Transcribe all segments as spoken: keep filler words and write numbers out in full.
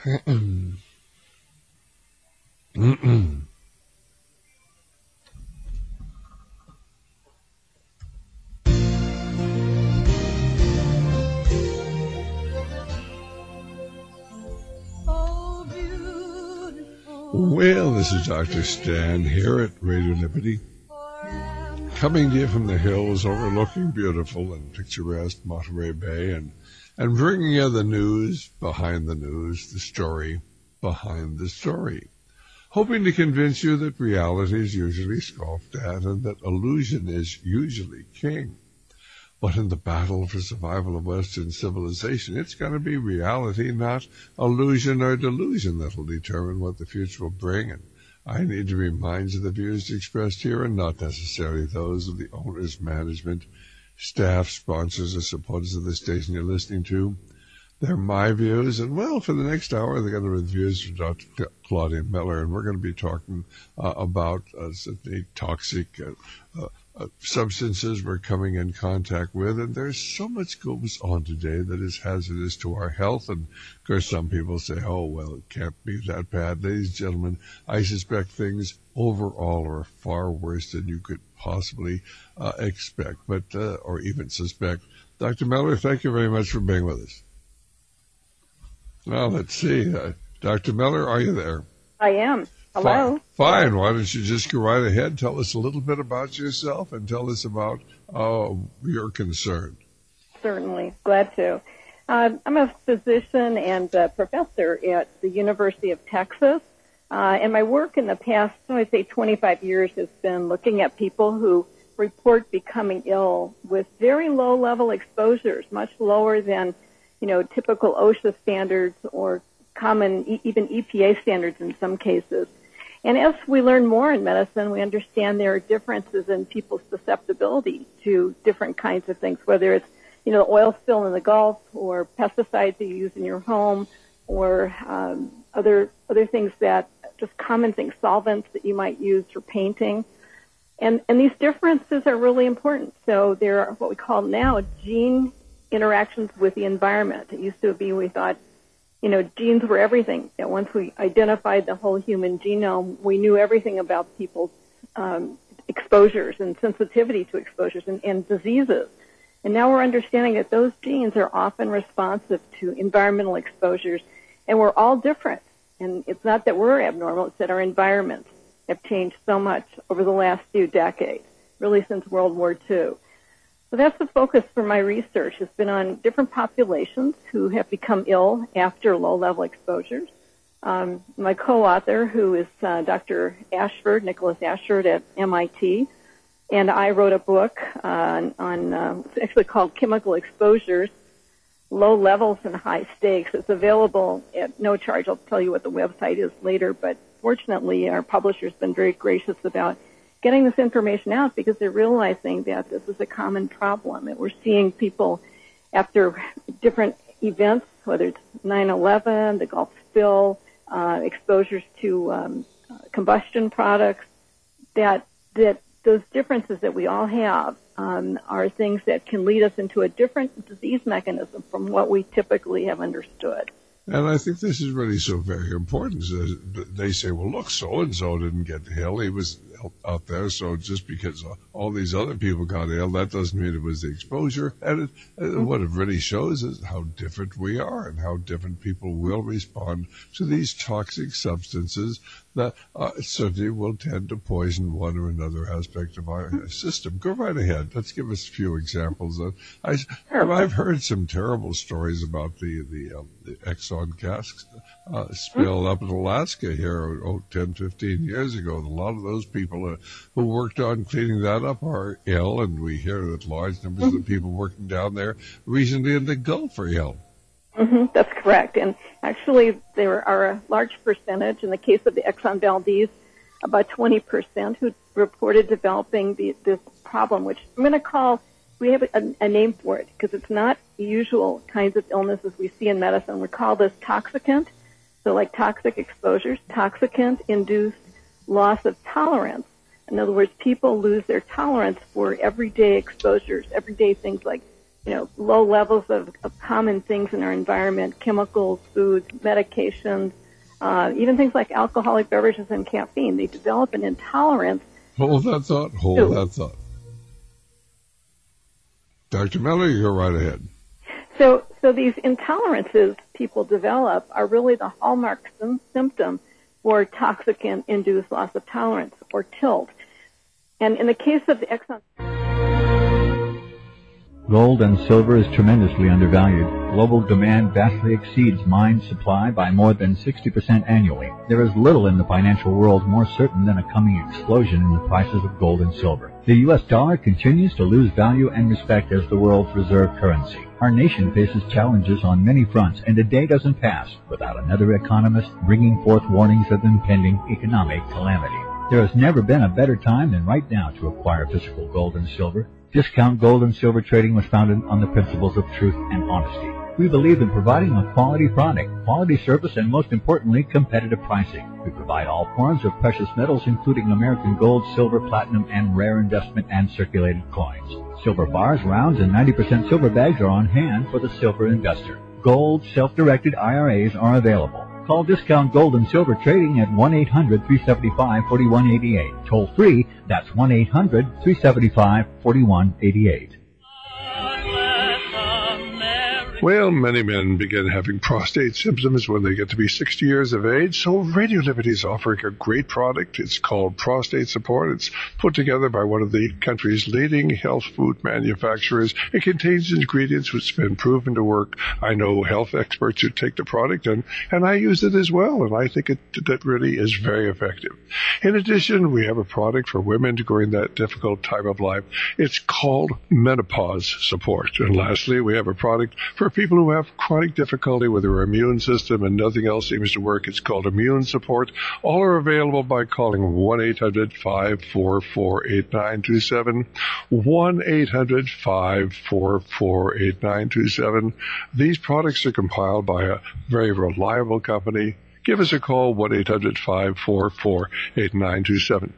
Mm-mm. Mm-mm. Well, this is Doctor Stan here at Radio Liberty, coming to you from the hills overlooking beautiful and picturesque Monterey Bay, and, and bringing you the news behind the news, the story behind the story, hoping to convince you that reality is usually scoffed at and that illusion is usually king. But in the battle for survival of Western civilization, it's going to be reality, not illusion or delusion, that will determine what the future will bring. And I need to remind you the views expressed here are not necessarily those of the owners, management, staff, sponsors, or supporters of the station you're listening to. They're my views. And, well, for the next hour, they're going to reviews from Doctor Claudia Miller, and we're going to be talking uh, about uh, the toxic uh, uh, Uh, substances we're coming in contact with, and there's so much goes on today that is hazardous to our health. And of course, some people say, oh, well, it can't be that bad. Ladies and gentlemen, I suspect things overall are far worse than you could possibly uh, expect, but uh, or even suspect. Doctor Miller, thank you very much for being with us. Well, let's see. Uh, Doctor Miller, are you there? I am. Hello. Fine. Why don't you just go right ahead, tell us a little bit about yourself and tell us about uh, your concern. Certainly. Glad to. Uh, I'm a physician and a professor at the University of Texas, uh, and my work in the past, so I'd say twenty-five years, has been looking at people who report becoming ill with very low-level exposures, much lower than, you know, typical OSHA standards or common, even E P A standards in some cases. And as we learn more in medicine, we understand there are differences in people's susceptibility to different kinds of things, whether it's, you know, oil spill in the Gulf or pesticides that you use in your home or um, other other things that, just common things, solvents that you might use for painting. And, and these differences are really important. So there are what we call now gene interactions with the environment. It used to be we thought, you know, genes were everything. That once we identified the whole human genome, we knew everything about people's um, exposures and sensitivity to exposures and, and diseases. And now we're understanding that those genes are often responsive to environmental exposures, and we're all different. And it's not that we're abnormal, it's that our environments have changed so much over the last few decades, really since World War Two. So that's the focus for my research. It's been on different populations who have become ill after low-level exposures. Um, my co-author, who is uh, Doctor Ashford, Nicholas Ashford at M I T, and I wrote a book uh, on, uh, it's actually called Chemical Exposures, Low Levels and High Stakes. It's available at no charge. I'll tell you what the website is later, but fortunately our publisher's been very gracious about getting this information out because they're realizing that this is a common problem, that we're seeing people after different events, whether it's nine eleven, the Gulf spill, uh, exposures to um, uh, combustion products, that that those differences that we all have um, are things that can lead us into a different disease mechanism from what we typically have understood. And I think this is really so very important. They say, well, look, so-and-so didn't get ill. He was out there, so just because all these other people got ill, that doesn't mean it was the exposure. And it, mm-hmm. what it really shows is how different we are and how different people will respond to these toxic substances that uh, certainly will tend to poison one or another aspect of our mm-hmm. system. Go right ahead. Let's give us a few examples. Uh, I, sure. I've heard some terrible stories about the, the, um, the Exxon gas uh, spill mm-hmm. up in Alaska here oh, ten, fifteen years ago. A lot of those people uh, who worked on cleaning that up are ill, and we hear that large numbers mm-hmm. of the people working down there recently in the Gulf are ill. Mm-hmm, that's correct. And actually, there are a large percentage, in the case of the Exxon Valdez, about twenty percent who reported developing the, this problem, which I'm going to call, we have a, a name for it because it's not the usual kinds of illnesses we see in medicine. We call this toxicant. So like toxic exposures, toxicant-induced loss of tolerance. In other words, people lose their tolerance for everyday exposures, everyday things like you know, low levels of, of common things in our environment, chemicals, foods, medications, uh, even things like alcoholic beverages and caffeine. They develop an intolerance. Hold that thought. Hold to, that thought. Doctor Miller, you go right ahead. So, so these intolerances people develop are really the hallmark sim- symptom for toxicant-induced loss of tolerance, or TILT. And in the case of the Exxon... Gold and silver is tremendously undervalued. Global demand vastly exceeds mine supply by more than sixty percent annually. There is little in the financial world more certain than a coming explosion in the prices of gold and silver. The U S dollar continues to lose value and respect as the world's reserve currency. Our nation faces challenges on many fronts, and a day doesn't pass without another economist bringing forth warnings of impending economic calamity. There has never been a better time than right now to acquire physical gold and silver. Discount Gold and Silver Trading was founded on the principles of truth and honesty. We believe in providing a quality product, quality service, and most importantly, competitive pricing. We provide all forms of precious metals, including American gold, silver, platinum, and rare investment and circulated coins. Silver bars, rounds, and ninety percent silver bags are on hand for the silver investor. Gold self-directed I R As are available. Call Discount Gold and Silver Trading at one eight hundred, three seven five, four one eight eight. Toll free, that's one eight hundred, three seven five, four one eight eight. Well, many men begin having prostate symptoms when they get to be sixty years of age, so Radio Liberty is offering a great product. It's called Prostate Support. It's put together by one of the country's leading health food manufacturers. It contains ingredients which have been proven to work. I know health experts who take the product, and, and I use it as well, and I think it that really is very effective. In addition, we have a product for women during that difficult time of life. It's called Menopause Support. And lastly, we have a product for people who have chronic difficulty with their immune system and nothing else seems to work. It's called Immune Support. All are available by calling one eight hundred, five four four, eight nine two seven, one eight hundred, five four four, eight nine two seven. These products are compiled by a very reliable company. Give us a call, one eight hundred, five four four, eight nine two seven.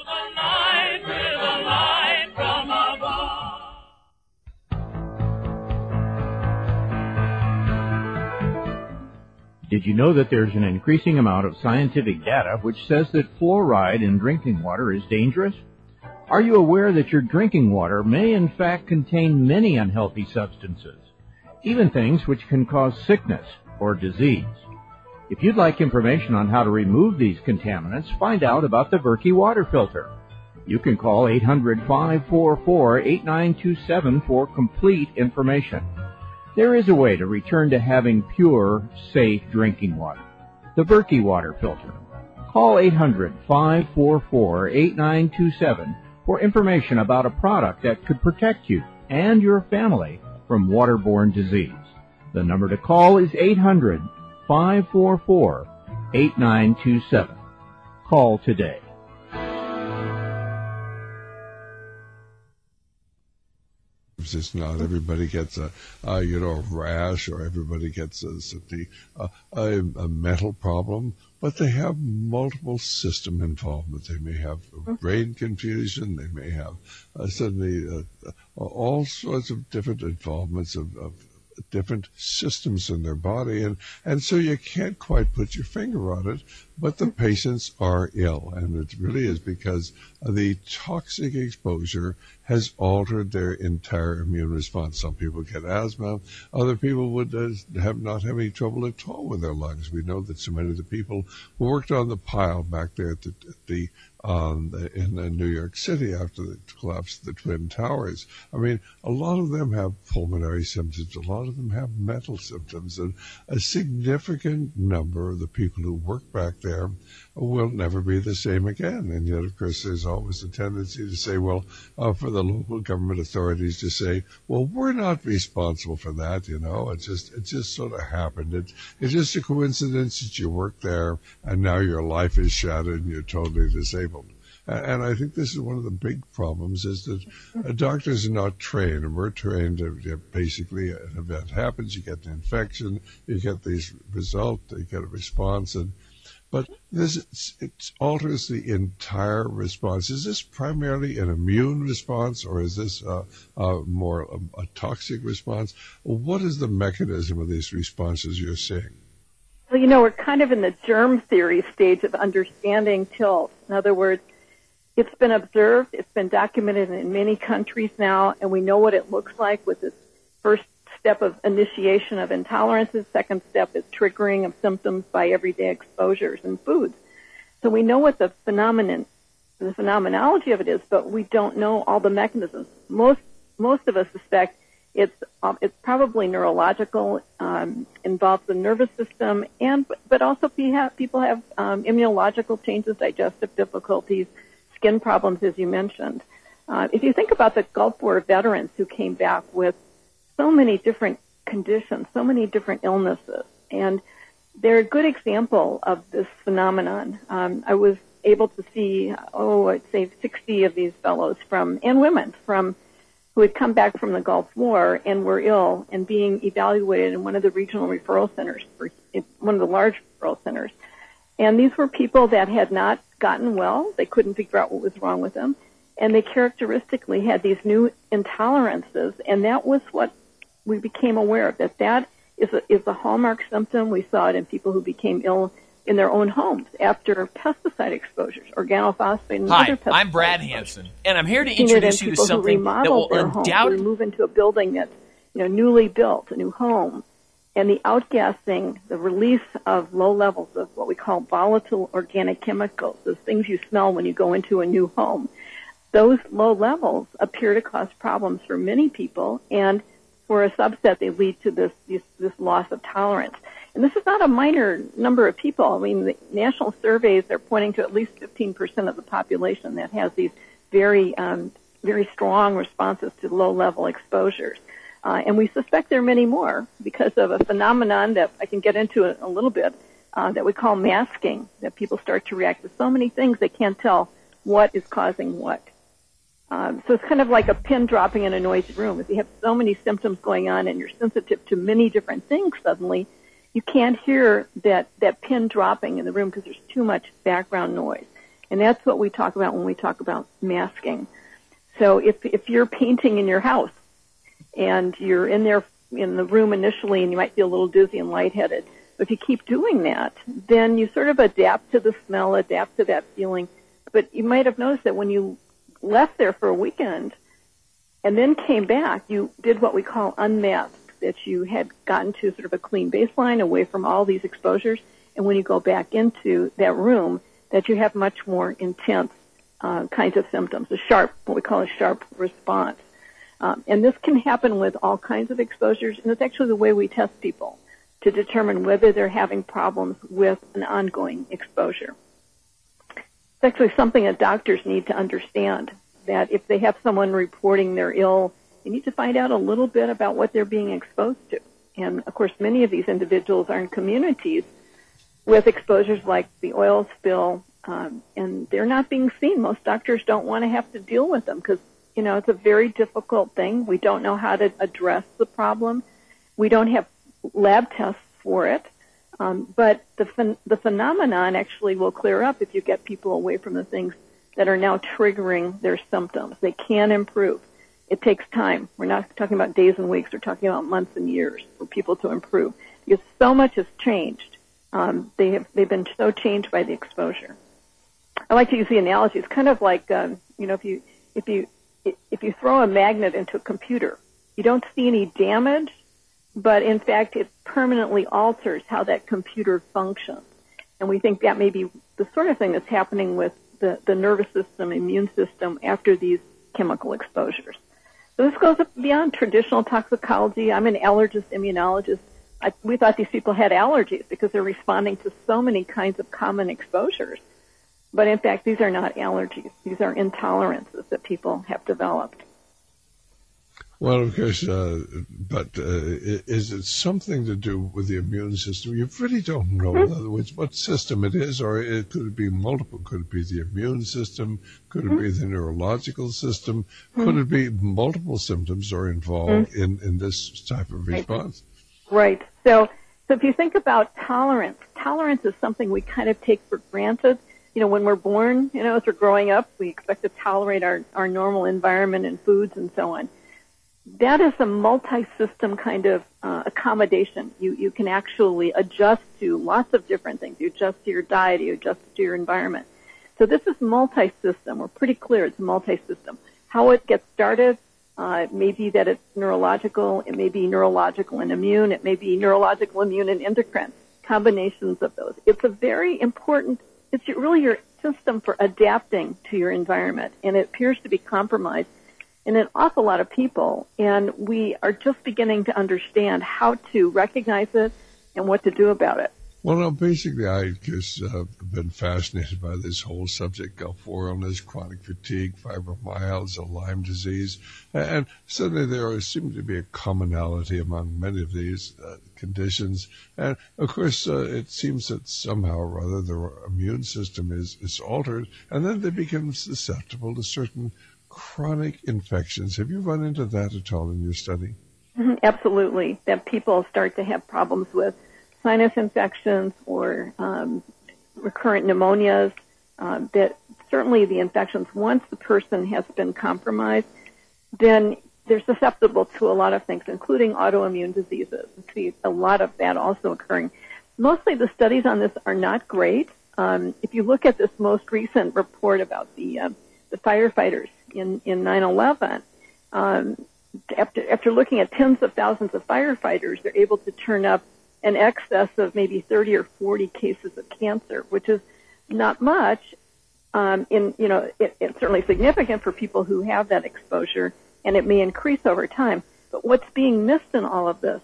Did you know that there's an increasing amount of scientific data which says that fluoride in drinking water is dangerous? Are you aware that your drinking water may in fact contain many unhealthy substances, even things which can cause sickness or disease? If you'd like information on how to remove these contaminants, find out about the Berkey water filter. You can call eight hundred, five four four, eight nine two seven for complete information. There is a way to return to having pure, safe drinking water. The Berkey water filter. Call eight hundred, five four four, eight nine two seven for information about a product that could protect you and your family from waterborne disease. The number to call is eight hundred, five four four, eight nine two seven. Call today. It's not everybody gets a, uh, you know, a rash, or everybody gets a, a, a, a mental problem, but they have multiple system involvement. They may have brain confusion. They may have uh, suddenly uh, all sorts of different involvements of, of different systems in their body, and, and so you can't quite put your finger on it, but the patients are ill, and it really is because the toxic exposure has altered their entire immune response. Some people get asthma, other people would uh, have not have any trouble at all with their lungs. We know that so many of the people who worked on the pile back there at the, at the Um, in uh, New York City after the collapse of the Twin Towers. I mean, a lot of them have pulmonary symptoms. A lot of them have mental symptoms. And a significant number of the people who work back there will never be the same again. And yet, of course, there's always a tendency to say, well, uh, for the local government authorities to say, well, we're not responsible for that, you know. It just, it just sort of happened. It, it's just a coincidence that you work there and now your life is shattered and you're totally disabled. And I think this is one of the big problems, is that uh, doctors are not trained, and we're trained to, you know, basically an event happens, you get an infection, you get these results, you get a response, and but this it alters the entire response. Is this primarily an immune response, or is this uh, uh, more a, a toxic response? What is the mechanism of these responses you're seeing? Well, you know, we're kind of in the germ theory stage of understanding tilt. In other words, it's been observed, it's been documented in many countries now, and we know what it looks like with this first step of initiation of intolerances. Second step is triggering of symptoms by everyday exposures and foods. So we know what the phenomenon, the phenomenology of it is, but we don't know all the mechanisms. Most most of us suspect it's um, it's probably neurological, um, involves the nervous system, and but also people have um, immunological changes, digestive difficulties, skin problems, as you mentioned. Uh, if you think about the Gulf War veterans who came back with so many different conditions, so many different illnesses, and they're a good example of this phenomenon. Um, I was able to see, oh, I'd say sixty of these fellows from, and women from, who had come back from the Gulf War and were ill and being evaluated in one of the regional referral centers, for one of the large referral centers. And these were people that had not gotten well. They couldn't figure out what was wrong with them. And they characteristically had these new intolerances, and that was what we became aware of, that that is a, is a hallmark symptom. We saw it in people who became ill in their own homes after pesticide exposures, organophosphate and Hi, other pesticides. I'm Brad Hansen, and I'm here to introduce you to something that will undoubtedly move into a building that's, you know, newly built, a new home, and the outgassing, the release of low levels of what we call volatile organic chemicals, those things you smell when you go into a new home. Those low levels appear to cause problems for many people, and for a subset, they lead to this, this this loss of tolerance. And this is not a minor number of people. I mean, the national surveys are pointing to at least fifteen percent of the population that has these very, um, very strong responses to low-level exposures. Uh, and we suspect there are many more because of a phenomenon that I can get into a, a little bit uh, that we call masking, that people start to react to so many things they can't tell what is causing what. Um, so it's kind of like a pin dropping in a noisy room. If you have so many symptoms going on and you're sensitive to many different things suddenly, you can't hear that, that pin dropping in the room because there's too much background noise. And that's what we talk about when we talk about masking. So if, if you're painting in your house and you're in there in the room initially and you might feel a little dizzy and lightheaded, but if you keep doing that, then you sort of adapt to the smell, adapt to that feeling. But you might have noticed that when you left there for a weekend and then came back, you did what we call unmask, that you had gotten to sort of a clean baseline away from all these exposures. And when you go back into that room, that you have much more intense uh, kinds of symptoms, a sharp, what we call a sharp response. Um, and this can happen with all kinds of exposures, and it's actually the way we test people to determine whether they're having problems with an ongoing exposure. It's actually something that doctors need to understand, that if they have someone reporting they're ill, you need to find out a little bit about what they're being exposed to. And, of course, many of these individuals are in communities with exposures like the oil spill, um, and they're not being seen. Most doctors don't want to have to deal with them because, you know, it's a very difficult thing. We don't know how to address the problem. We don't have lab tests for it. Um, but the phen- the phenomenon actually will clear up if you get people away from the things that are now triggering their symptoms. They can improve. It takes time. We're not talking about days and weeks. We're talking about months and years for people to improve because so much has changed. Um, they have, they've been so changed by the exposure. I like to use the analogy. It's kind of like, um, you know, if you, if you, if you throw a magnet into a computer, you don't see any damage, but in fact it permanently alters how that computer functions. And we think that may be the sort of thing that's happening with the, the nervous system, immune system after these chemical exposures. So this goes beyond traditional toxicology. I'm an allergist immunologist. I, we thought these people had allergies because they're responding to so many kinds of common exposures. But in fact, these are not allergies. These are intolerances that people have developed. Well, of course, uh, but uh, is it something to do with the immune system? You really don't know, mm-hmm. in other words, what system it is, or it could be multiple. Could it be the immune system? Could mm-hmm. it be the neurological system? Mm-hmm. Could it be multiple symptoms are involved mm-hmm. in, in this type of response? Right. So, so if you think about tolerance, tolerance is something we kind of take for granted. You know, when we're born, you know, as we're growing up, we expect to tolerate our, our normal environment and foods and so on. That is a multi-system kind of uh, accommodation. You you can actually adjust to lots of different things. You adjust to your diet, you adjust to your environment. So this is multi-system. We're pretty clear it's multi-system. How it gets started, uh, it may be that it's neurological, it may be neurological and immune, it may be neurological, immune, and endocrine, combinations of those. It's a very important, it's really your system for adapting to your environment, and it appears to be compromised in an awful lot of people, and we are just beginning to understand how to recognize it and what to do about it. Well, no, basically, I just uh, been fascinated by this whole subject of illness, chronic fatigue, fibromyalgia, Lyme disease, and suddenly there seems to be a commonality among many of these uh, conditions. And, of course, uh, it seems that somehow or other their immune system is, is altered, and then they become susceptible to certain chronic infections. Have you run into that at all in your study? Mm-hmm, absolutely, that people start to have problems with sinus infections or um, recurrent pneumonias, uh, that certainly the infections, once the person has been compromised, then they're susceptible to a lot of things, including autoimmune diseases. We see a lot of that also occurring. Mostly the studies on this are not great. Um, if you look at this most recent report about the uh, the firefighters in, in nine eleven, um, after, after looking at tens of thousands of firefighters, they're able to turn up an excess of maybe thirty or forty cases of cancer, which is not much. Um, in you know, it, it's certainly significant for people who have that exposure, and it may increase over time. But what's being missed in all of this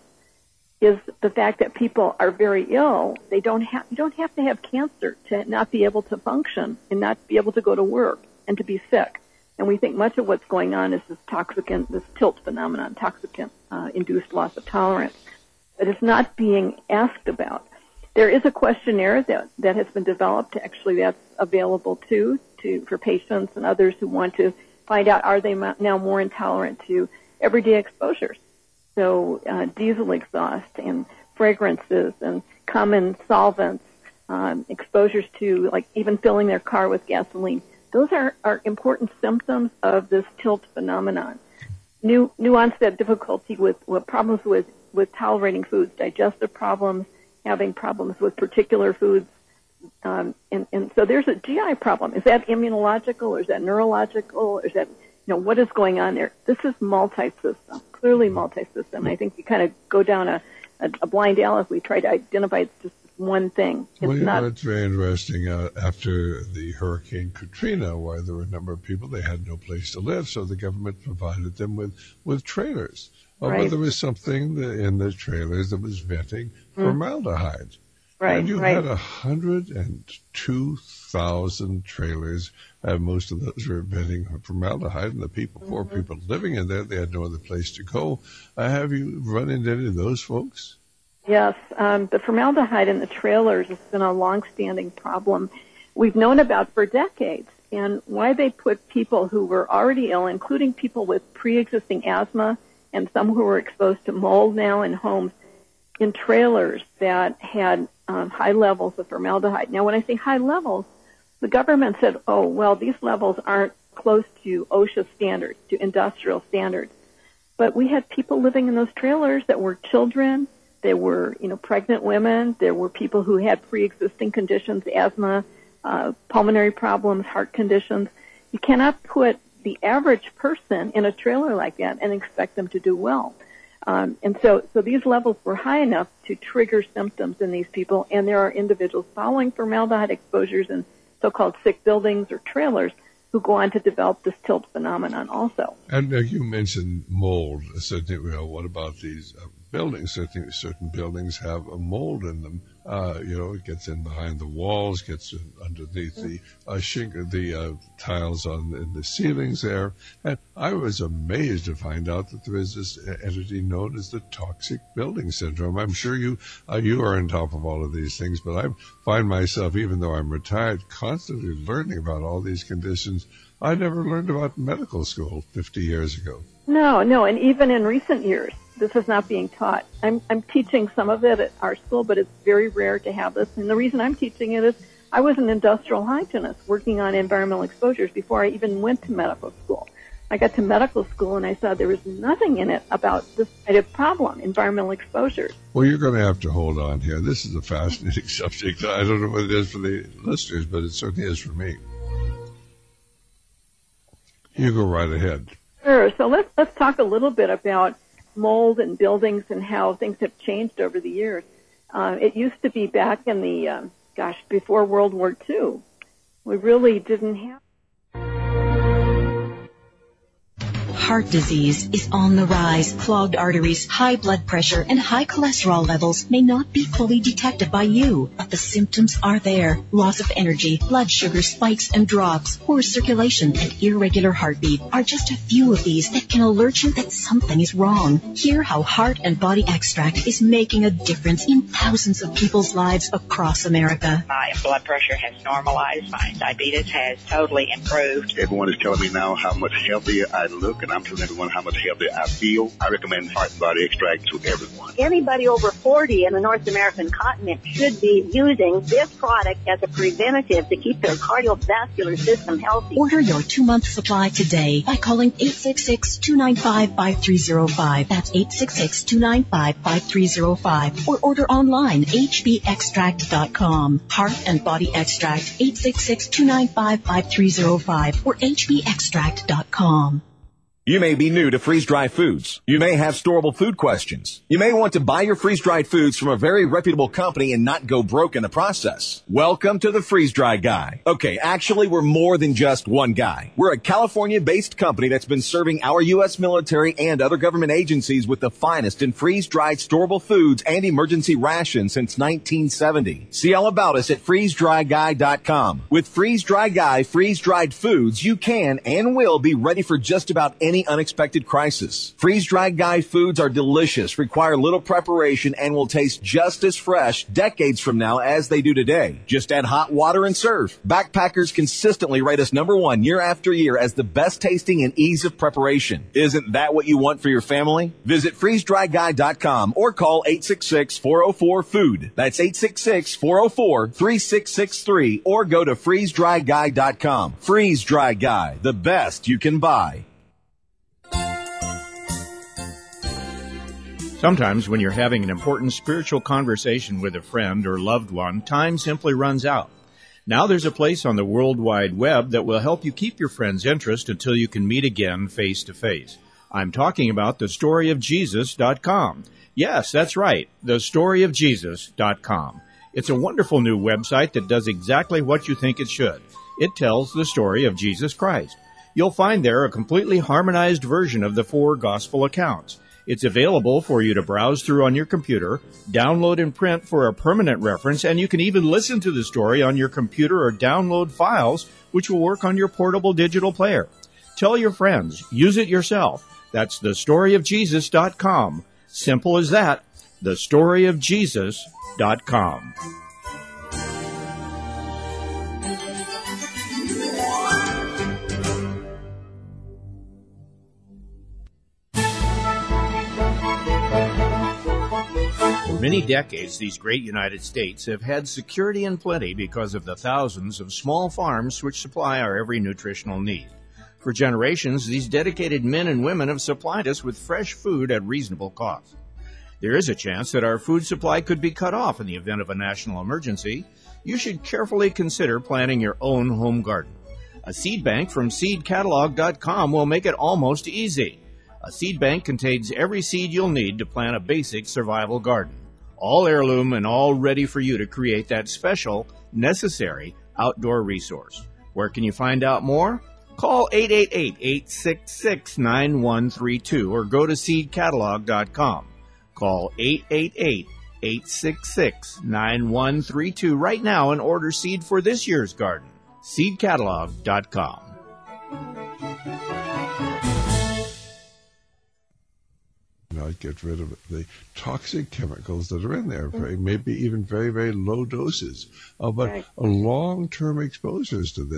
is the fact that people are very ill. They don't have you don't have to have cancer to not be able to function and not be able to go to work and to be sick. And we think much of what's going on is this toxicant, this tilt phenomenon, toxicant-induced uh, loss of tolerance. That is not being asked about. There is a questionnaire that, that has been developed. Actually, that's available too to for patients and others who want to find out, are they now more intolerant to everyday exposures? So uh, diesel exhaust and fragrances and common solvents, um, exposures to like even filling their car with gasoline. Those are, are important symptoms of this tilt phenomenon. New, new onset difficulty with, with problems with, with tolerating foods, digestive problems, having problems with particular foods. Um, and, and so there's a G I problem. Is that immunological or is that neurological or is that, you know, what is going on there? This is multi-system, clearly multi-system. I think we kind of go down a, a, a blind alley if we try to identify just one thing. It's well, you not. know, it's very interesting. Uh, after the Hurricane Katrina, where there were a number of people, they had no place to live, so the government provided them with, with trailers. Right. But there was something in the trailers that was venting mm. formaldehyde. Right, and you right. had one hundred two thousand trailers, and most of those were venting formaldehyde, and the people, mm-hmm. poor people living in there, they had no other place to go. Uh, have you run into any of those folks? Yes, um, the formaldehyde in the trailers has been a long-standing problem we've known about for decades. And why they put people who were already ill, including people with pre-existing asthma and some who were exposed to mold now in homes, in trailers that had um, high levels of formaldehyde. Now, when I say high levels, the government said, oh, well, these levels aren't close to OSHA standards, to industrial standards. But we had people living in those trailers that were children. There were, you know, pregnant women. There were people who had pre-existing conditions, asthma, uh, pulmonary problems, heart conditions. You cannot put the average person in a trailer like that and expect them to do well. Um, and so, so these levels were high enough to trigger symptoms in these people. And there are individuals following formaldehyde exposures in so-called sick buildings or trailers who go on to develop this tilt phenomenon also. And uh, you mentioned mold. Certainly, well, what about these uh, buildings? Certainly, certain buildings have a mold in them. Uh, you know, it gets in behind the walls, gets in underneath the uh, shink, the uh, tiles on in the ceilings there. And I was amazed to find out that there is this entity known as the toxic building syndrome. I'm sure you uh, you are on top of all of these things, but I find myself, even though I'm retired, constantly learning about all these conditions I never learned about in medical school fifty years ago. No, no, and even in recent years, this is not being taught. I'm, I'm teaching some of it at our school, but it's very rare to have this. And the reason I'm teaching it is I was an industrial hygienist working on environmental exposures before I even went to medical school. I got to medical school and I saw there was nothing in it about this kind of problem, environmental exposures. Well, you're going to have to hold on here. This is a fascinating subject. I don't know what it is for the listeners, but it certainly is for me. You go right ahead. Sure. So let's let's talk a little bit about mold in buildings and how things have changed over the years. Uh, it used to be back in the, um, gosh, before World War Two. We really didn't have. Heart disease is on the rise. Clogged arteries, high blood pressure, and high cholesterol levels may not be fully detected by you, but the symptoms are there. Loss of energy, blood sugar spikes and drops, poor circulation, and irregular heartbeat are just a few of these that can alert you that something is wrong. Hear how Heart and Body Extract is making a difference in thousands of people's lives across America. My blood pressure has normalized. My diabetes has totally improved. Everyone is telling me now how much healthier I look, and I'm telling everyone how much healthier I feel. I recommend Heart and Body Extract to everyone. Anybody over forty in the North American continent should be using this product as a preventative to keep their cardiovascular system healthy. Order your two-month supply today by calling eight six six, two nine five, five three zero five. That's eight six six, two nine five, five three zero five. Or order online, h b extract dot com. Heart and Body Extract, eight six six, two nine five, five three zero five or h b extract dot com. You may be new to freeze-dried foods. You may have storable food questions. You may want to buy your freeze-dried foods from a very reputable company and not go broke in the process. Welcome to the Freeze-Dry Guy. Okay, actually, we're more than just one guy. We're a California-based company that's been serving our U S military and other government agencies with the finest in freeze-dried storable foods and emergency rations since nineteen seventy. See all about us at freeze dry guy dot com. With Freeze-Dry Guy freeze-dried foods, you can and will be ready for just about any Any unexpected crisis. Freeze-dried Guy foods are delicious, require little preparation, and will taste just as fresh decades from now as they do today. Just add hot water and serve. Backpackers consistently rate us number one year after year as the best tasting and ease of preparation. Isn't that what you want for your family? Visit freeze dry guy dot com or call eight six six, four oh four, food. That's eight six six, four oh four, three six six three or go to freeze dry guy dot com. Freeze-Dry Guy, the best you can buy. Sometimes when you're having an important spiritual conversation with a friend or loved one, time simply runs out. Now there's a place on the World Wide Web that will help you keep your friend's interest until you can meet again face to face. I'm talking about the story of jesus dot com. Yes, that's right, the story of jesus dot com. It's a wonderful new website that does exactly what you think it should. It tells the story of Jesus Christ. You'll find there a completely harmonized version of the four gospel accounts. It's available for you to browse through on your computer, download and print for a permanent reference, and you can even listen to the story on your computer or download files, which will work on your portable digital player. Tell your friends. Use it yourself. That's the story of jesus dot com. Simple as that. the story of jesus dot com. For many decades, these great United States have had security and plenty because of the thousands of small farms which supply our every nutritional need. For generations, these dedicated men and women have supplied us with fresh food at reasonable cost. There is a chance that our food supply could be cut off in the event of a national emergency. You should carefully consider planting your own home garden. A seed bank from seed catalog dot com will make it almost easy. A seed bank contains every seed you'll need to plant a basic survival garden. All heirloom and all ready for you to create that special, necessary outdoor resource. Where can you find out more? Call eight eight eight, eight six six, nine one three two or go to seed catalog dot com. Call eight eight eight, eight six six, nine one three two right now and order seed for this year's garden. seed catalog dot com. Not get rid of the toxic chemicals that are in there, very, maybe even very, very low doses. Uh, but right. long-term exposures to this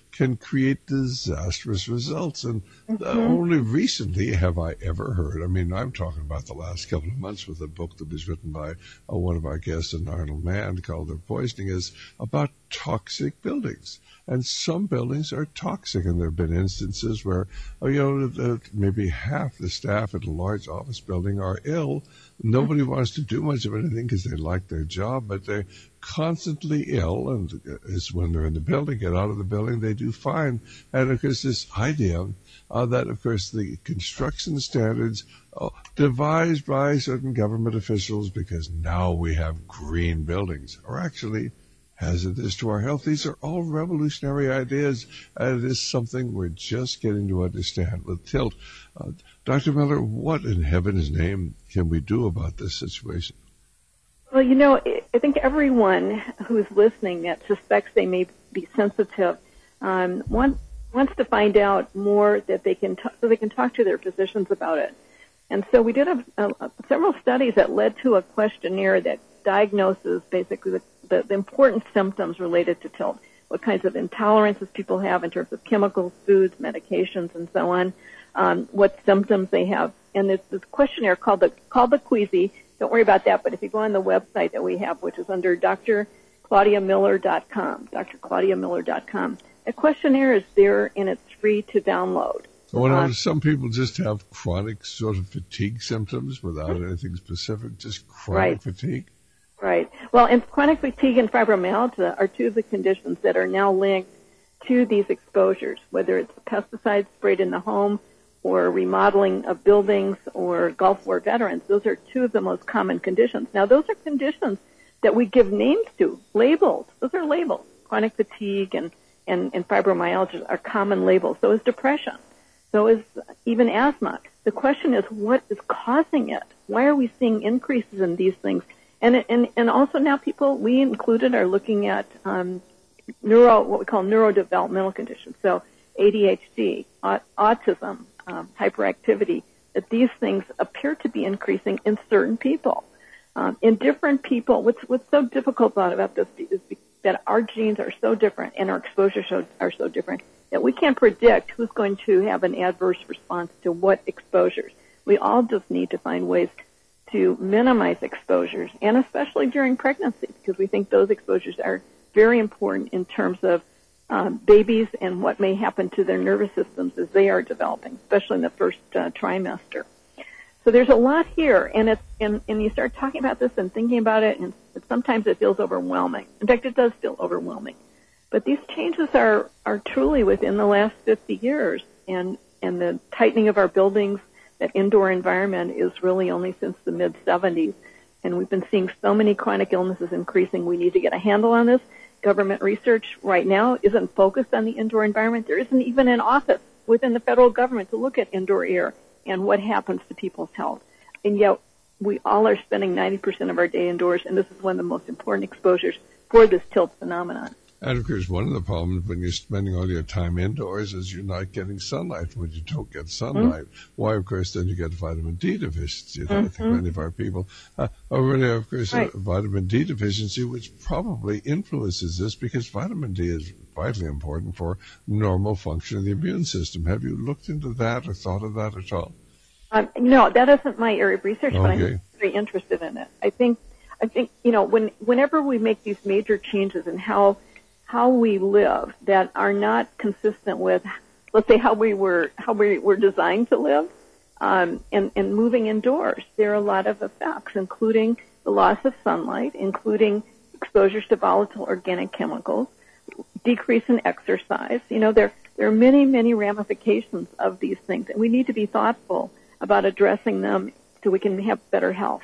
can create disastrous results. And Mm-hmm. uh, only recently have I ever heard, I mean, I'm talking about the last couple of months with a book that was written by uh, one of our guests, an Arnold Mann, called The Poisoning, is about toxic buildings. And some buildings are toxic, and there have been instances where, uh, you know, uh, maybe half the staff at a large office building are ill. Nobody wants to do much of anything because they like their job, but they're constantly ill, and it's when they're in the building, get out of the building, they do fine. And, of course, this idea uh, that, of course, the construction standards uh, devised by certain government officials because now we have green buildings are actually hazardous to our health. These are all revolutionary ideas, and it is something we're just getting to understand with Tilt. Uh, Doctor Miller, what in heaven's name can we do about this situation? Well, you know, I think everyone who's listening that suspects they may be sensitive um, wants, wants to find out more that they can t- so they can talk to their physicians about it. And so we did a, a, several studies that led to a questionnaire that diagnoses basically the, the, the important symptoms related to tilt, what kinds of intolerances people have in terms of chemicals, foods, medications, and so on, um, what symptoms they have. And there's this questionnaire called the called the Queasy. Don't worry about that, but if you go on the website that we have, which is under D R Claudia Miller dot com, D R Claudia Miller dot com, the questionnaire is there and it's free to download. Well, uh, some people just have chronic sort of fatigue symptoms without anything specific, just chronic right. fatigue. Right. Well, and chronic fatigue and fibromyalgia are two of the conditions that are now linked to these exposures, whether it's pesticides sprayed in the home or remodeling of buildings or Gulf War veterans. Those are two of the most common conditions. Now, those are conditions that we give names to, labels. Those are labels. Chronic fatigue and, and, and fibromyalgia are common labels. So is depression. So is even asthma. The question is, what is causing it? Why are we seeing increases in these things? And and and also now people, we included, are looking at um, neuro, what we call neurodevelopmental conditions. So A D H D, aut- autism, um, hyperactivity. That these things appear to be increasing in certain people. Um, in different people, what's what's so difficult about this is that our genes are so different and our exposures are so different that we can't predict who's going to have an adverse response to what exposures. We all just need to find ways to minimize exposures, and especially during pregnancy, because we think those exposures are very important in terms of um, babies and what may happen to their nervous systems as they are developing, especially in the first uh, trimester. So there's a lot here, and it's and, and you start talking about this and thinking about it, and sometimes it feels overwhelming. In fact, it does feel overwhelming. But these changes are, are truly within the last fifty years, and, and the tightening of our buildings, that indoor environment, is really only since the mid seventies. And we've been seeing so many chronic illnesses increasing. We need to get a handle on this. Government research right now isn't focused on the indoor environment. There isn't even an office within the federal government to look at indoor air and what happens to people's health. And yet we all are spending ninety percent of our day indoors, and this is one of the most important exposures for this tilt phenomenon. And, of course, one of the problems when you're spending all your time indoors is you're not getting sunlight. When you don't get sunlight, mm-hmm. why, of course, then you get vitamin D deficiency. Mm-hmm. I think many of our people uh, already, of course, right. uh, vitamin D deficiency, which probably influences this because vitamin D is vitally important for normal function of the immune system. Have you looked into that or thought of that at all? Um, no, that isn't my area of research, okay. but I'm very interested in it. I think, I think, you know, when whenever we make these major changes in how how we live that are not consistent with, let's say, how we were how we were designed to live, um, and, and moving indoors, there are a lot of effects, including the loss of sunlight, including exposures to volatile organic chemicals, decrease in exercise. You know, there there are many, many ramifications of these things, and we need to be thoughtful about addressing them so we can have better health.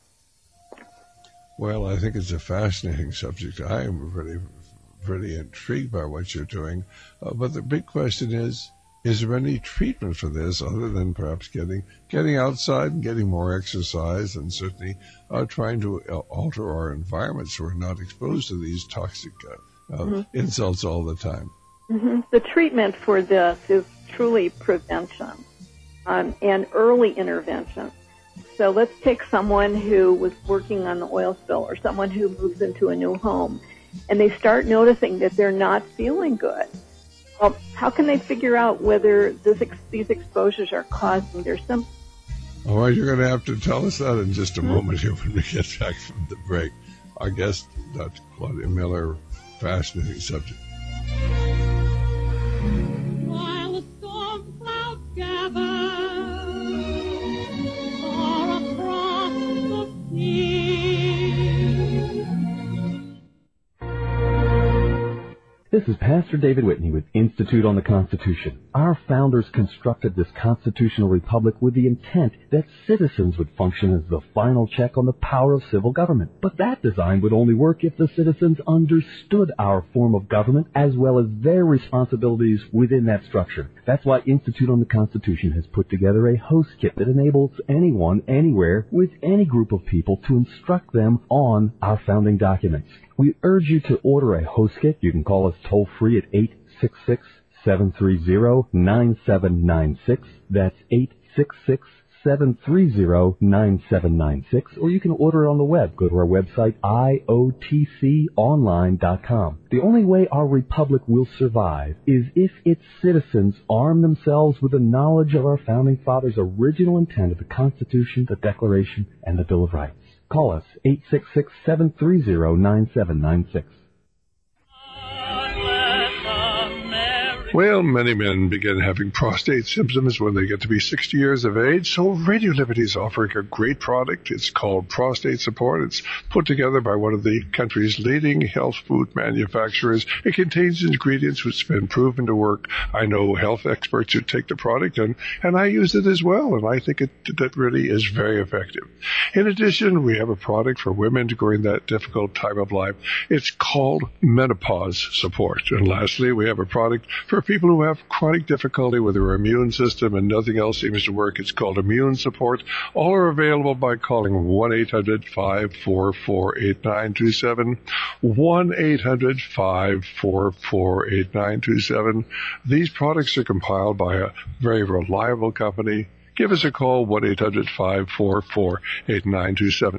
Well, I think it's a fascinating subject. I am really pretty intrigued by what you're doing. Uh, but the big question is, is there any treatment for this other than perhaps getting getting outside and getting more exercise and certainly uh, trying to uh, alter our environment so we're not exposed to these toxic uh, uh, mm-hmm. insults all the time? Mm-hmm. The treatment for this is truly prevention um, and early intervention. So let's take someone who was working on the oil spill or someone who moves into a new home, and they start noticing that they're not feeling good. Well, how can they figure out whether this ex- these exposures are causing their symptoms? All right, you're going to have to tell us that in just a mm-hmm. moment here when we get back from the break. Our guest, Doctor Claudia Miller, fascinating subject. While the storm clouds gather far across the sea. This is Pastor David Whitney with Institute on the Constitution. Our founders constructed this constitutional republic with the intent that citizens would function as the final check on the power of civil government. But that design would only work if the citizens understood our form of government as well as their responsibilities within that structure. That's why Institute on the Constitution has put together a host kit that enables anyone, anywhere, with any group of people to instruct them on our founding documents. We urge you to order a host kit. You can call us toll-free at eight six six, seven three zero, nine seven nine six. That's eight six six, seven three zero, nine seven nine six. Or you can order it on the web. Go to our website, I O T C online dot com. The only way our republic will survive is if its citizens arm themselves with the knowledge of our founding fathers' original intent of the Constitution, the Declaration, and the Bill of Rights. Call us, eight six six, seven three zero, nine seven nine six. Well, many men begin having prostate symptoms when they get to be sixty years of age, so Radio Liberty is offering a great product. It's called Prostate Support. It's put together by one of the country's leading health food manufacturers. It contains ingredients which have been proven to work. I know health experts who take the product, and, and I use it as well, and I think it that really is very effective. In addition, we have a product for women during that difficult time of life. It's called Menopause Support. And lastly, we have a product for people who have chronic difficulty with their immune system and nothing else seems to work. It's called Immune Support. All are available by calling one eight hundred, five four four, eight nine two seven, one eight hundred, five four four, eight nine two seven. These products are compiled by a very reliable company. Give us a call, one eight hundred, five four four, eight nine two seven.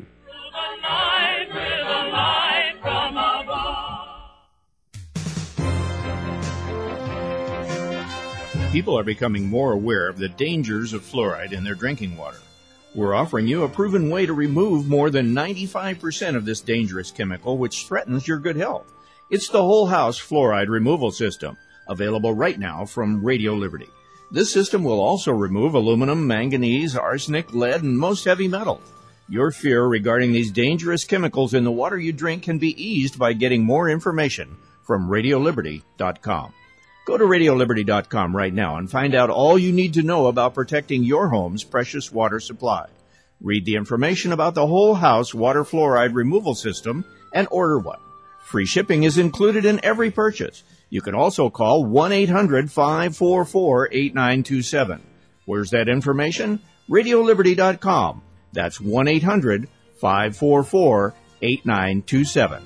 People are becoming more aware of the dangers of fluoride in their drinking water. We're offering you a proven way to remove more than ninety-five percent of this dangerous chemical which threatens your good health. It's the Whole House Fluoride Removal System, available right now from Radio Liberty. This system will also remove aluminum, manganese, arsenic, lead, and most heavy metals. Your fear regarding these dangerous chemicals in the water you drink can be eased by getting more information from radio liberty dot com. Go to radio liberty dot com right now and find out all you need to know about protecting your home's precious water supply. Read the information about the Whole House Water Fluoride Removal System and order one. Free shipping is included in every purchase. You can also call one eight hundred, five four four, eight nine two seven. Where's that information? radio liberty dot com. That's one eight hundred, five four four, eight nine two seven.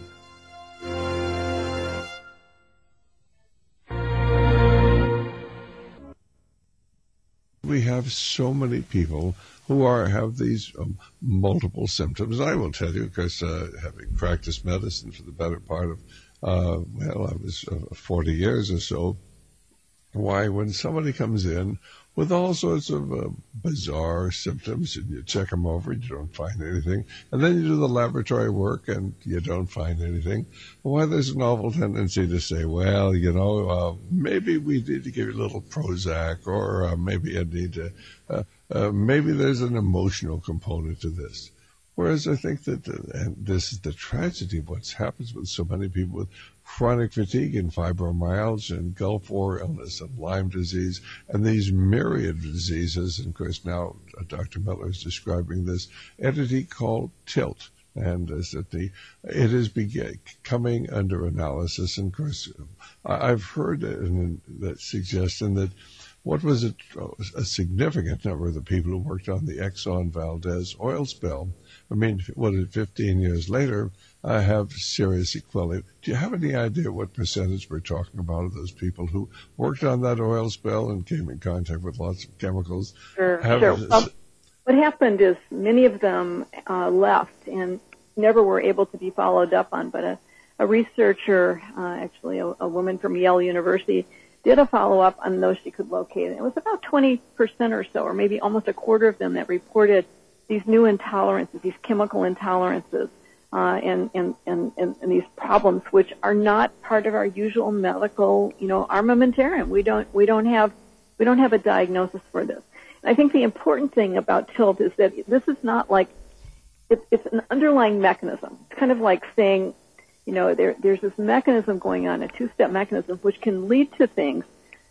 We have so many people who are have these um, multiple symptoms. I will tell you, because uh, having practiced medicine for the better part of, uh, well, I was uh, forty years or so, why, when somebody comes in with all sorts of uh, bizarre symptoms, and you check them over, you don't find anything, and then you do the laboratory work, and you don't find anything. Why, there's an awful tendency to say, well, you know, uh, maybe we need to give you a little Prozac, or uh, maybe I need to, uh, uh, maybe there's an emotional component to this. Whereas I think that, uh, and this is the tragedy of what happens with so many people with chronic fatigue and fibromyalgia and Gulf War illness and Lyme disease and these myriad of diseases. And of course now uh, Doctor Miller is describing this entity called TILT. And is that the it is begin, coming under analysis. And of course, I've heard that suggestion that what was it, a significant number of the people who worked on the Exxon Valdez oil spill, I mean, what, fifteen years later, uh, have serious sequelae. Do you have any idea what percentage we're talking about of those people who worked on that oil spill and came in contact with lots of chemicals? Sure, sure. Well, what happened is many of them uh, left and never were able to be followed up on, but a, a researcher, uh, actually a, a woman from Yale University, did a follow-up on those she could locate. And it was about twenty percent or so, or maybe almost a quarter of them that reported these new intolerances, these chemical intolerances, uh, and, and, and, and, and these problems, which are not part of our usual medical, you know, armamentarium. We don't, we don't have, we don't have a diagnosis for this. And I think the important thing about tilt is that this is not like, it, it's an underlying mechanism. It's kind of like saying, you know, there, there's this mechanism going on, a two-step mechanism, which can lead to things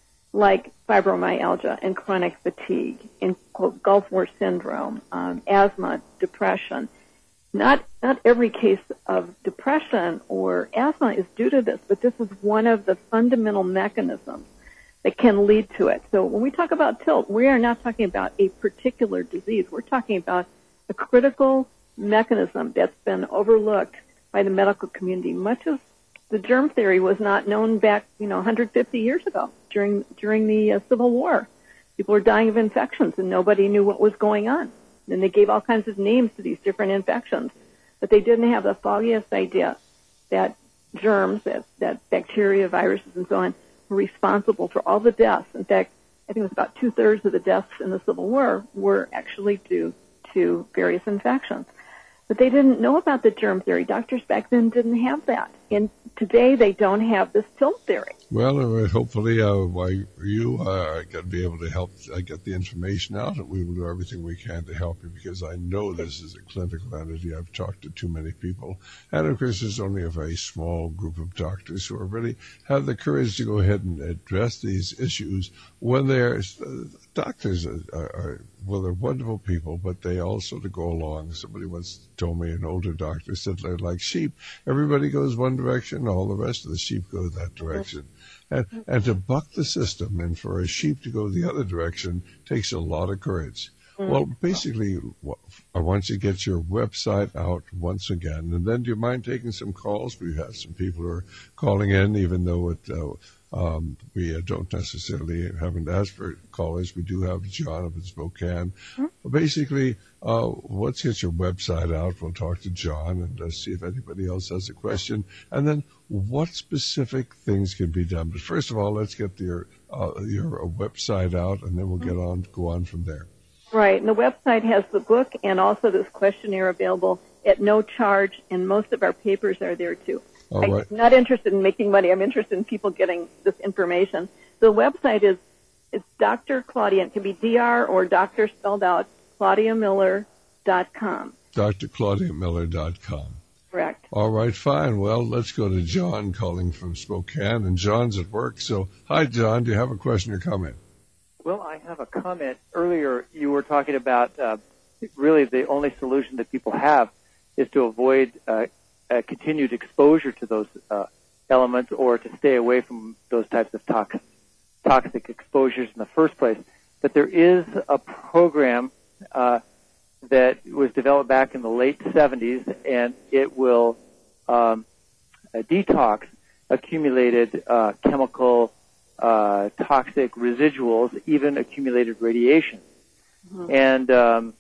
like fibromyalgia and chronic fatigue, and quote, Gulf War syndrome, um, asthma, depression. Not not every case of depression or asthma is due to this, but this is one of the fundamental mechanisms that can lead to it. So when we talk about tilt, we are not talking about a particular disease. We're talking about a critical mechanism that's been overlooked by the medical community, much as the germ theory was not known back, you know, one hundred fifty years ago during during the uh, Civil War. People were dying of infections, and nobody knew what was going on. And they gave all kinds of names to these different infections, but they didn't have the foggiest idea that germs, that, that bacteria, viruses, and so on, were responsible for all the deaths. In fact, I think it was about two-thirds of the deaths in the Civil War were actually due to various infections. But they didn't know about the germ theory. Doctors back then didn't have that. And today they don't have this tilt theory. Well, uh, hopefully uh, by you uh, are going to be able to help uh, get the information out, and we will do everything we can to help you, because I know this is a clinical entity. I've talked to too many people. And, of course, there's only a very small group of doctors who are really have the courage to go ahead and address these issues when they're uh, doctors are, are, well, they're wonderful people, but they also to go along. Somebody once told me, an older doctor said they're like sheep. Everybody goes one direction, all the rest of the sheep go that direction. And, and to buck the system and for a sheep to go the other direction takes a lot of courage. Well, basically, I want you to get your website out once again. And then do you mind taking some calls? We have some people who are calling in, even though it, uh, um, we uh, don't necessarily haven't asked for callers. We do have John up in Spokane. Mm-hmm. But basically, uh, let's get your website out. We'll talk to John and uh, see if anybody else has a question. And then what specific things can be done? But first of all, let's get your, uh, your uh, website out, and then we'll get on, go on from there. Right, and the website has the book and also this questionnaire available at no charge, and most of our papers are there too. All right. I'm not interested in making money. I'm interested in people getting this information. The website is it's Doctor Claudia. It can be D R or Doctor spelled out, Claudia Miller dot com. Dr Claudia Miller dot com. Correct. All right, fine. Well, let's go to John calling from Spokane, and John's at work. So, hi, John. Do you have a question or comment? Well, I have a comment. Earlier, you were talking about uh, really the only solution that people have is to avoid uh, uh, continued exposure to those uh, elements, or to stay away from those types of toxic, toxic exposures in the first place. But there is a program uh, that was developed back in the late seventies, and it will um, uh, detox accumulated uh, chemical Uh, toxic residuals, even accumulated radiation. Mm-hmm. And um,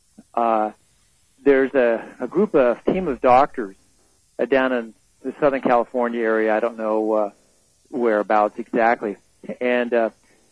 uh, there's a, a group, a team of doctors uh, down in the Southern California area. I don't know uh, whereabouts exactly. And uh,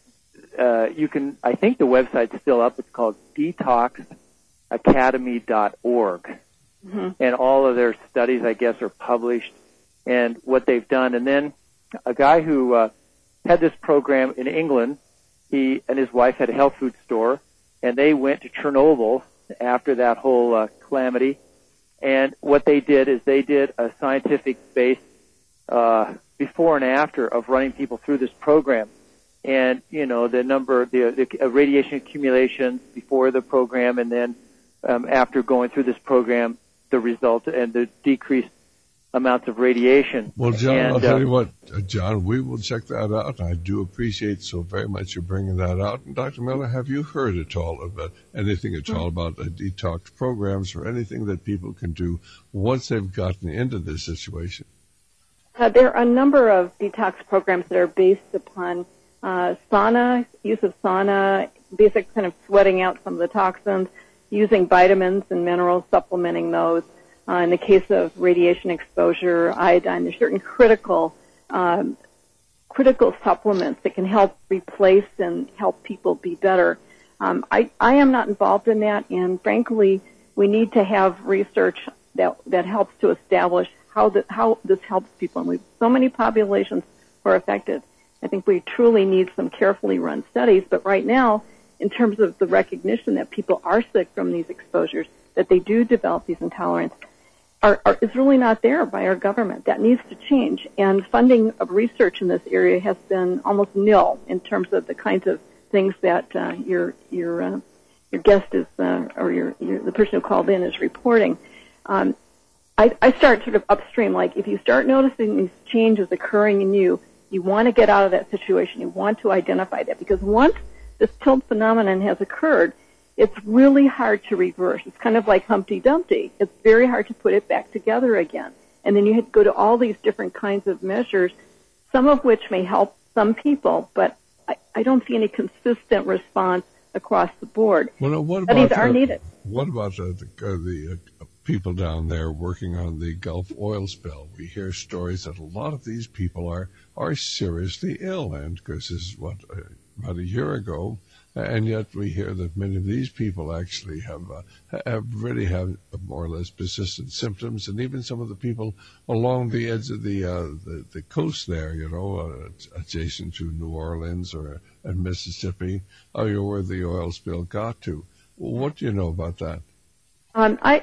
uh, you can, I think the website's still up. It's called detox academy dot org. Mm-hmm. And all of their studies, I guess, are published and what they've done. And then a guy who uh, had this program in England. He and his wife had a health food store, and they went to Chernobyl after that whole uh, calamity. And what they did is they did a scientific-based uh, before and after of running people through this program. And, you know, the number, the, the radiation accumulation before the program, and then um, after going through this program, the result and the decreased amounts of radiation. Well, John, and, I'll tell uh, you what, uh, John, we will check that out. I do appreciate so very much you bringing that out. And Doctor Miller, have you heard at all about anything at all about uh, detox programs or anything that people can do once they've gotten into this situation? Uh, there are a number of detox programs that are based upon uh, sauna, use of sauna, basic kind of sweating out some of the toxins, using vitamins and minerals, supplementing those. Uh, in the case of radiation exposure, iodine, there's certain critical um, critical supplements that can help replace and help people be better. Um, I, I am not involved in that, and frankly, we need to have research that that helps to establish how the, how this helps people. And we've so many populations who are affected. I think we truly need some carefully run studies. But right now, in terms of the recognition that people are sick from these exposures, that they do develop these intolerances, are, are, is really not there by our government. That needs to change. And funding of research in this area has been almost nil in terms of the kinds of things that uh, your your uh, your guest is uh, or your, your the person who called in is reporting. Um, I, I start sort of upstream. Like if you start noticing these changes occurring in you, you want to get out of that situation. You want to identify that, because once this tilt phenomenon has occurred, it's really hard to reverse. It's kind of like Humpty Dumpty. It's very hard to put it back together again. And then you have to go to all these different kinds of measures, some of which may help some people, but I, I don't see any consistent response across the board. Well, what Studies about, are uh, needed. What about uh, the, uh, the uh, people down there working on the Gulf oil spill? We hear stories that a lot of these people are, are seriously ill, and because this is what, uh, about a year ago, and yet we hear that many of these people actually have uh, have really have more or less persistent symptoms, and even some of the people along the edge of the uh, the, the coast there, you know, uh, adjacent to New Orleans or uh, Mississippi, uh, where the oil spill got to. What do you know about that? Um, I,